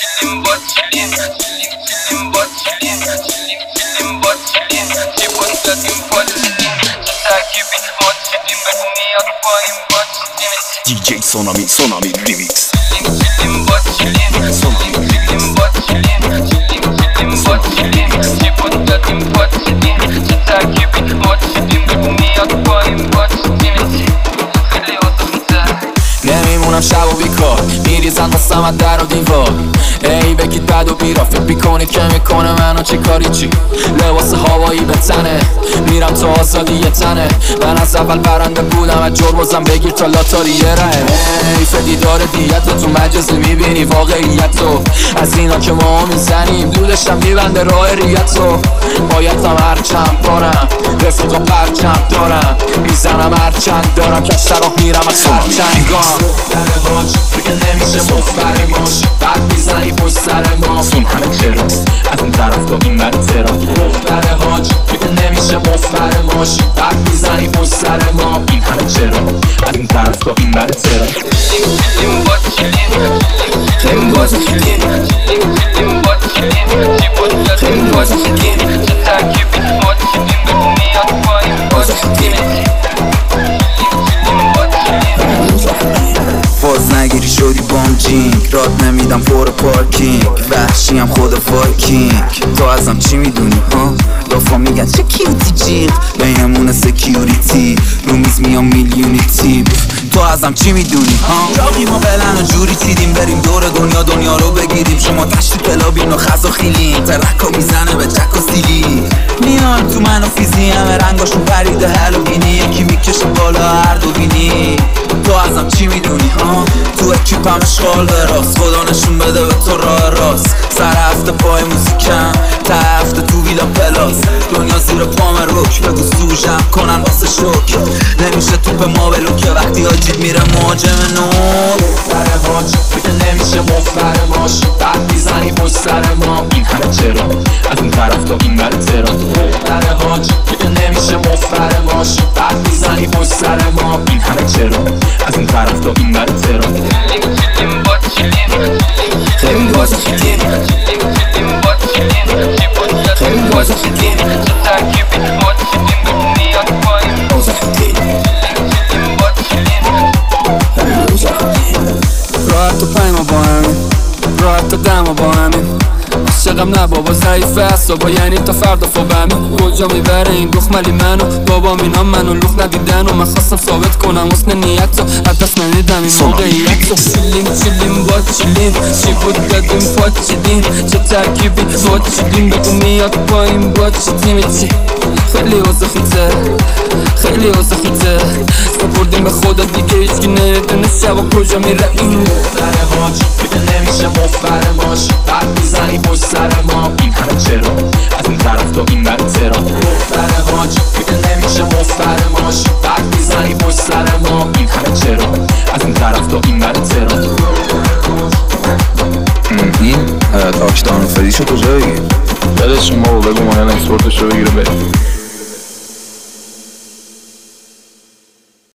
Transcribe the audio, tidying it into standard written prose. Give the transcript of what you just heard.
chillin با چلین چلین با چلین چلین با چلین جیبون دادیم پالچلین چه ترکیبی ما چلین بگو میاد پایین با چلین DJ Sonami Remix چلین با چلین چلین با چلین چلین با چلین جیبون دادیم پالچلین چه ترکیبی ما چلین بگو میاد پایین با چلین خیلی آدمی‌تر نمیمونم شب و بیکار میریزن واسم از در و دیوار ای بگید بد و بیرا فکر بیکنید که میکنه منو چه کاری چی لباس هوایی به تنه میرم تو آزادی یه تنه من از اول برنده بودم از جربازم بگیر تا لاتاری یه ره حیف دیدار دیت تو مجازی میبینی واقعیت رو از اینا که ما میزنیم دودشم میبنده راه ریت رو بایدم هرچند دارم رفیقا پرچم دارم میزنم هرچند دارم کش طرف میرم از خرچنگام در حاج دیگه نمیشه مفبر ماش بعد میزنی پشت سر ما سون همه چرا از اون طرف تا این من چرا در حاج دیگه نمیشه مفبر ماش بعد میزنی پشت سر ما این همه چرا از اون طرف تا این من چرا چلین با چلین چلین با چلین چلین با چلین جیبون دادیم با چلین چه ترکیبی ما چلین بگو میاد پایین با چلین باز نگیری شدی بامجینگ راد نمیدم پر پارکینگ وحشیم خدا فاکینگ تو ازم چی میدونی ها لافا میگن چه کیوتی جیغ بینمونه سکیوریتی رو میز میام میلیونی تیپ تو ازم چی میدونی ها راقی ما بلن و جوری چیدیم بریم دور دنیا رو بگیریم شما تشتی کلابین و خز و خیلیم ترکا میزنه به چک و سیلی میان تو من و فیزی همه رنگاشون پریده هلوینی یکی میکشه بالا هر دو بینی تو ازم چی میدونی ها تو اکیپم اشغال به راست خدا نشون بده به تو راه راست سر هفته پای موزیکم تا هفته تو ویلا پلاس دنیا زیر پام روک بگو سوژم کنن واسه شوک نمیشه توپ ما بلوکه وقتی آجید میره مهاجم نو در حاج دیگه نمیشه مفبر ماش بعد میزنی پشت سر ما این همه چرا از اون طرف تا این من چرا در حاج دیگه نمیشه مفبر ماش بعد میزنی پشت سر ما این همه چرا از اون طرف تا این من چرا چلین با چلین خیلی بازی چیدیم چلین با چلین جیبون دادیم با چلین چه ترکیبی ما چلین بگو میاد پایین با چلین با چلین راحت و پیما با همین راحت تا دما با همین عاشقم نه بابا ضعیف اعصابا یعنی تا فردا فوبمی کجا میبره این دخملی منو بابا اینا منو لخ ندیدن و من خواستم ثابت کنم حسن نیت رو از دست ندیدم این موقعیت رو چلین با چلین چی بود دادیم پا چلین چه ترکیبی با چلین بگو میاد پایین با چلین خیلی اوضاع خیته خیلی اوضاع خیته سپردیم به خدا دیگه هیچکی نمیدونه شبا کجا میره این در حاج دیگه نمیشه مفبر ماش بعد میزنی پشت سر ما این همه چرا از اون طرف تا این من چرا در حاج دیگه نمیشه مفبر ماش بعد میزنی پشت سر ما این همه چرا از اون طرف تا این من چرا این تاکشتان فریشو کجایی؟ دلش شما بگو مانه اکسپورتش رو بگیره بریم